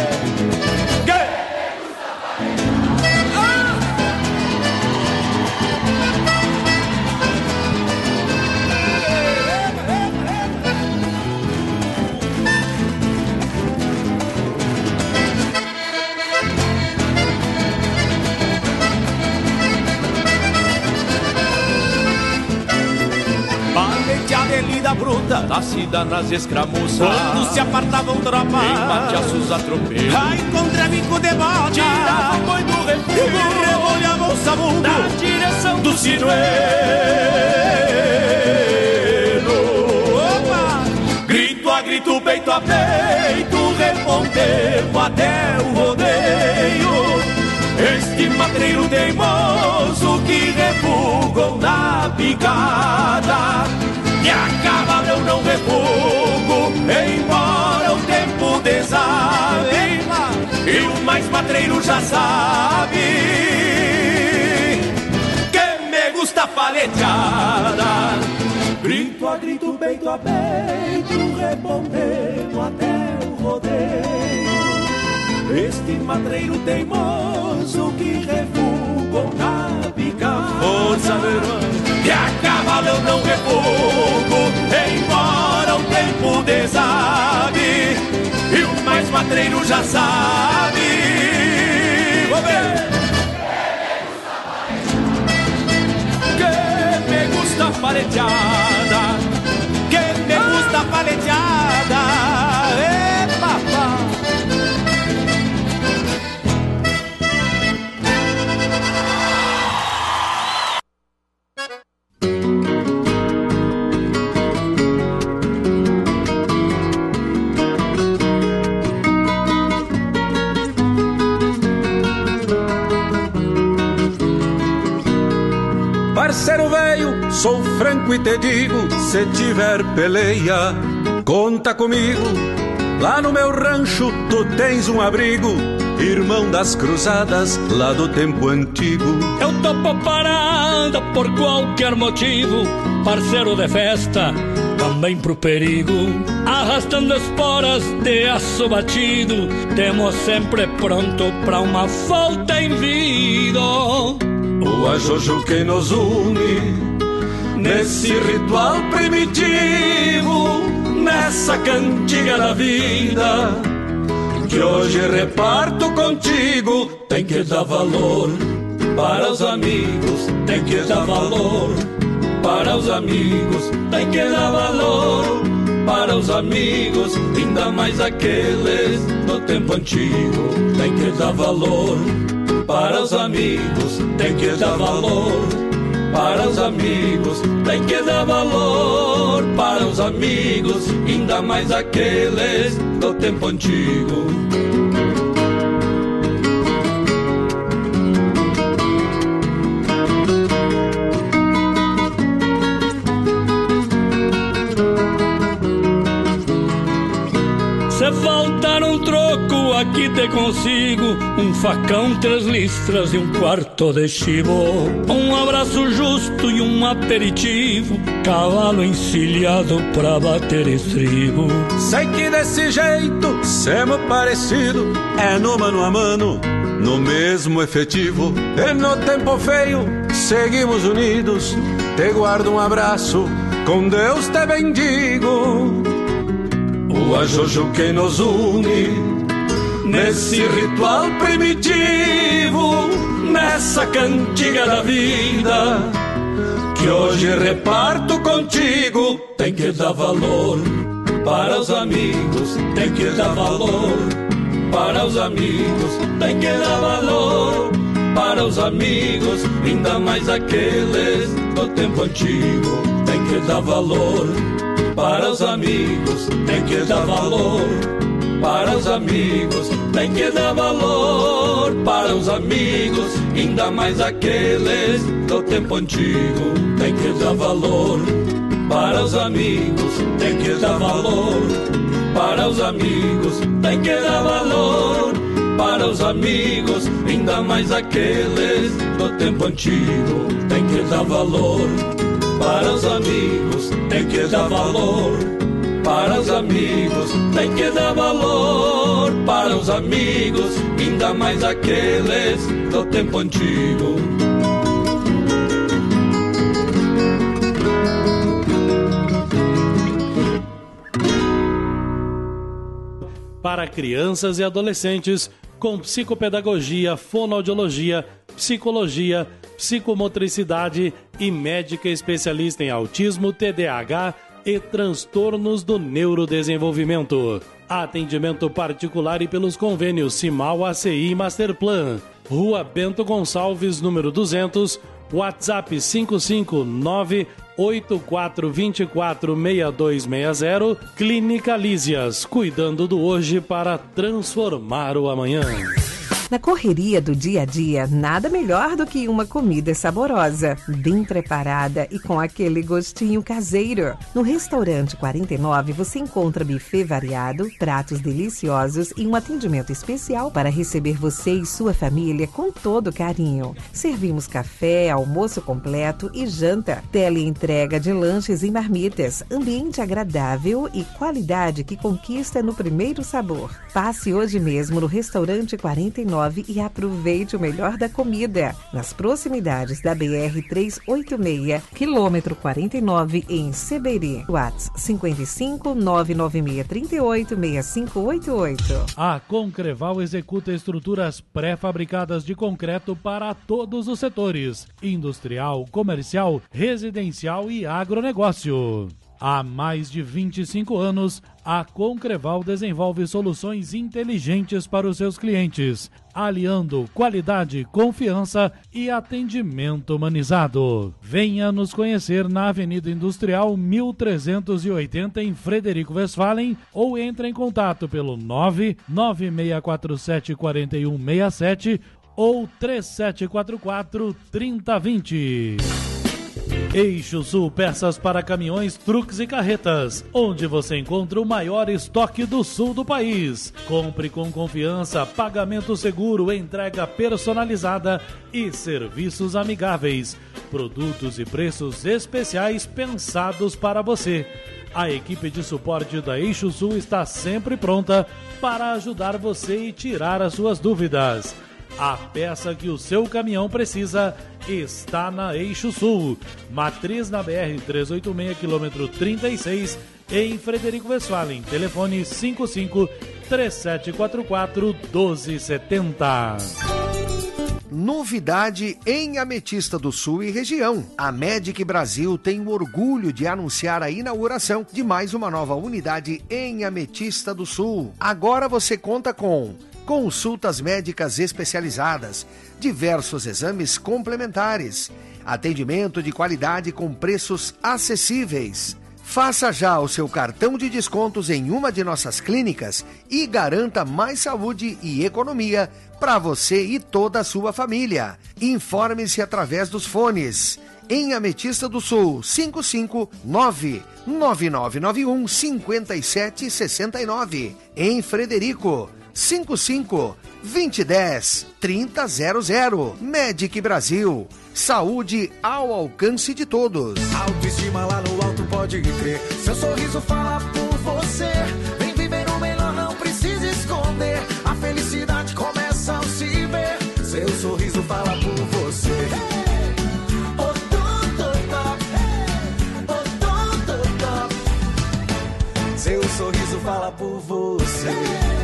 Avenida bruta, nascida nas escramuças, quando se apartavam tropas, em matiaços atropelhos, a encontra bico de bota, tirava o boi do refúgio, e rebolhava o sabugo na direção do sinuelo. Opa! Grito a grito, peito a peito, respondemos até o rodeio. Este matreiro teimoso que refugou na picada, e a cavalo eu não refugo, embora o tempo desanima, e o mais matreiro já sabe que me gusta paleteada. Grito a grito, peito a peito, respondendo até o rodeio. Este matreiro teimoso que refugou na picada, força verão, e a cavalo eu não refugo, embora o tempo desabe, e o mais matreiro já sabe. Vou ver! Que me gusta a paleteada, que me gusta a paleteada, é papá. Parceiro velho, sou franco e te digo, se tiver peleia, conta comigo. Lá no meu rancho tu tens um abrigo, irmão das cruzadas lá do tempo antigo. Eu topo parada por qualquer motivo, parceiro de festa, também pro perigo. Arrastando esporas de aço batido, temos sempre pronto pra uma volta em vida. O ajojo que nos une nesse ritual primitivo, nessa cantiga da vida que hoje reparto contigo. Tem que dar valor para os amigos, tem que dar valor para os amigos, tem que dar valor para os amigos, ainda mais aqueles do tempo antigo. Tem que dar valor para os amigos, tem que dar valor para os amigos, tem que dar valor para os amigos, ainda mais aqueles do tempo antigo. Se faltar um troco, aqui te consigo um facão, três listras e um quarto de chivo, um abraço justo e um aperitivo, cavalo encilhado pra bater estribo. Sei que desse jeito, semo parecido, é no mano a mano, no mesmo efetivo. E no tempo feio, seguimos unidos, te guardo um abraço, com Deus te bendigo. O ajojo que nos une nesse ritual primitivo, nessa cantiga da vida que hoje reparto contigo. Tem que dar valor para os amigos, tem que dar valor para os amigos, tem que dar valor para os amigos, ainda mais aqueles do tempo antigo. Tem que dar valor para os amigos, tem que dar valor para os amigos, tem que dar valor para os amigos, ainda mais aqueles do tempo antigo. Tem que dar valor para os amigos, tem que dar valor para os amigos, tem que dar valor para os amigos, ainda mais aqueles do tempo antigo. Tem que dar valor para os amigos, tem que dar valor para os amigos, tem que dar valor para os amigos, ainda mais aqueles do tempo antigo. Para crianças e adolescentes, com psicopedagogia, fonoaudiologia, psicologia, psicomotricidade e médica especialista em autismo, T D A H e transtornos do neurodesenvolvimento. Atendimento particular e pelos convênios Simal, A C I e Masterplan. Rua Bento Gonçalves, número duzentos, WhatsApp cinco cinco nove oito quatro dois quatro seis dois seis zero. Clínica Lísias, cuidando do hoje para transformar o amanhã. Na correria do dia a dia, nada melhor do que uma comida saborosa, bem preparada e com aquele gostinho caseiro. No Restaurante quarenta e nove você encontra buffet variado, pratos deliciosos e um atendimento especial para receber você e sua família com todo carinho. Servimos café, almoço completo e janta, teleentrega de lanches e marmitas, ambiente agradável e qualidade que conquista no primeiro sabor. Passe hoje mesmo no Restaurante quarenta e nove nove e aproveite o melhor da comida. Nas proximidades da B R trezentos e oitenta e seis, quilômetro quarenta e nove, em Seberi. WhatsApp cinco cinco nove nove seis três oito seis cinco oito oito. A Concreval executa estruturas pré-fabricadas de concreto para todos os setores: industrial, comercial, residencial e agronegócio. Há mais de vinte e cinco anos, a Concreval desenvolve soluções inteligentes para os seus clientes, aliando qualidade, confiança e atendimento humanizado. Venha nos conhecer na Avenida Industrial mil trezentos e oitenta, em Frederico Westphalen, ou entre em contato pelo nove nove seis quatro sete quatro um seis sete ou três sete quatro quatro três zero dois zero. Eixo Sul, peças para caminhões, truques e carretas, onde você encontra o maior estoque do sul do país. Compre com confiança, pagamento seguro, entrega personalizada e serviços amigáveis. Produtos e preços especiais pensados para você. A equipe de suporte da Eixo Sul está sempre pronta para ajudar você e tirar as suas dúvidas. A peça que o seu caminhão precisa está na Eixo Sul. Matriz na B R trezentos e oitenta e seis, quilômetro trinta e seis, em Frederico Westphalen. Telefone cinco cinco três sete quatro quatro um dois sete zero. Novidade em Ametista do Sul e região. A Medic Brasil tem o orgulho de anunciar a inauguração de mais uma nova unidade em Ametista do Sul. Agora você conta com consultas médicas especializadas, diversos exames complementares, atendimento de qualidade com preços acessíveis. Faça já o seu cartão de descontos em uma de nossas clínicas e garanta mais saúde e economia para você e toda a sua família. Informe-se através dos fones. Em Ametista do Sul, cinco cinco nove nove nove nove um cinco sete seis nove. Em Frederico, cinco cinco dois zero um zero trinta zero zero. Medic Brasil. Saúde ao alcance de todos. Autoestima lá no alto, pode crer. Seu sorriso fala por você. Vem viver o melhor, não precisa esconder. A felicidade começa ao se ver. Seu sorriso fala por você. Seu sorriso fala por você.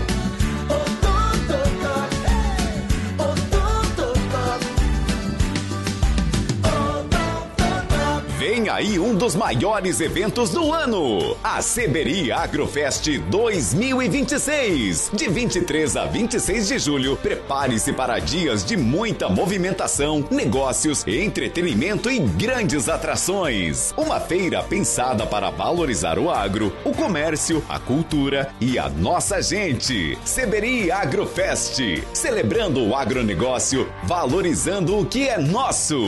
Vem aí um dos maiores eventos do ano, a Seberi Agrofest dois mil e vinte e seis. De vinte e três a vinte e seis de julho, prepare-se para dias de muita movimentação, negócios, entretenimento e grandes atrações. Uma feira pensada para valorizar o agro, o comércio, a cultura e a nossa gente. Seberi Agrofest, celebrando o agronegócio, valorizando o que é nosso.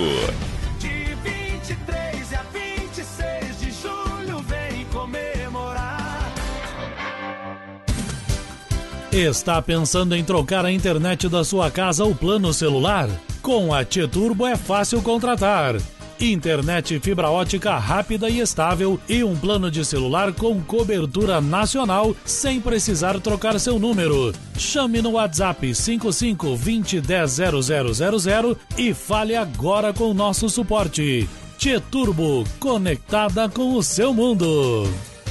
Está pensando em trocar a internet da sua casa ou plano celular? Com a T Turbo é fácil contratar. Internet fibra ótica rápida e estável e um plano de celular com cobertura nacional sem precisar trocar seu número. Chame no WhatsApp cinco cinco dois zero um zero zero zero zero e fale agora com o nosso suporte. T Turbo, conectada com o seu mundo.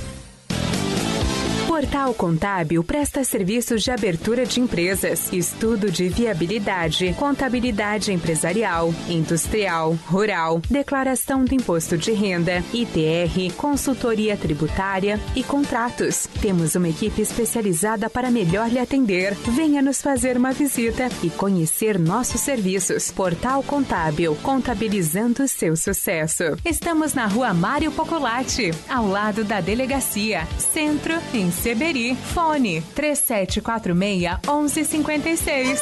Portal Contábil presta serviços de abertura de empresas, estudo de viabilidade, contabilidade empresarial, industrial, rural, declaração do imposto de renda, I T R, consultoria tributária e contratos. Temos uma equipe especializada para melhor lhe atender. Venha nos fazer uma visita e conhecer nossos serviços. Portal Contábil, contabilizando seu sucesso. Estamos na Rua Mário Pocolati, ao lado da delegacia, Centro, em Seberi. Fone três sete quatro seis, um um cinco seis.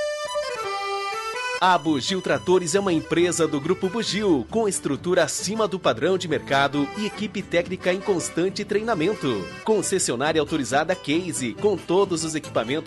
A Bugio Tratores é uma empresa do Grupo Bugio, com estrutura acima do padrão de mercado e equipe técnica em constante treinamento. Concessionária autorizada Case, com todos os equipamentos